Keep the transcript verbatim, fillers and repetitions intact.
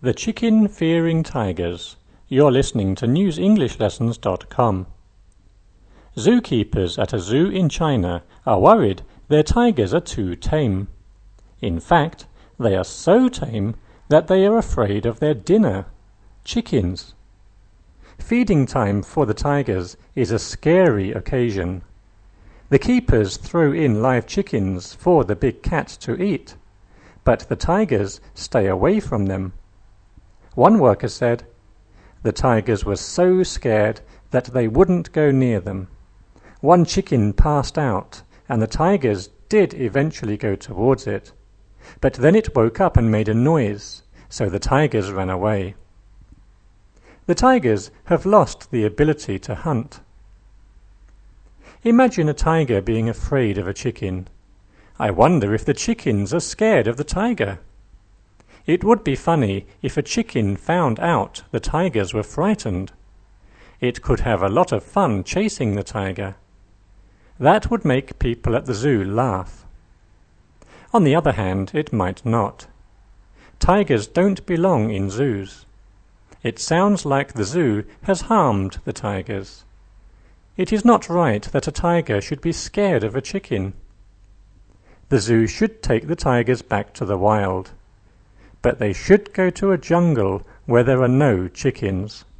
The Chicken-Fearing Tigers. You're listening to news english lessons dot com. Zookeepers at a zoo in China are worried their tigers are too tame. In fact, they are so tame that they are afraid of their dinner, chickens. Feeding time for the tigers is a scary occasion. The keepers throw in live chickens for the big cat to eat, but the tigers stay away from them. One worker said, "The tigers were so scared that they wouldn't go near them. One chicken passed out, and the tigers did eventually go towards it. But then it woke up and made a noise, so the tigers ran away." The tigers have lost the ability to hunt. Imagine a tiger being afraid of a chicken. I wonder if the chickens are scared of the tiger. It would be funny if a chicken found out the tigers were frightened. It could have a lot of fun chasing the tiger. That would make people at the zoo laugh. On the other hand, it might not. Tigers don't belong in zoos. It sounds like the zoo has harmed the tigers. It is not right that a tiger should be scared of a chicken. The zoo should take the tigers back to the wild, but they should go to a jungle where there are no chickens.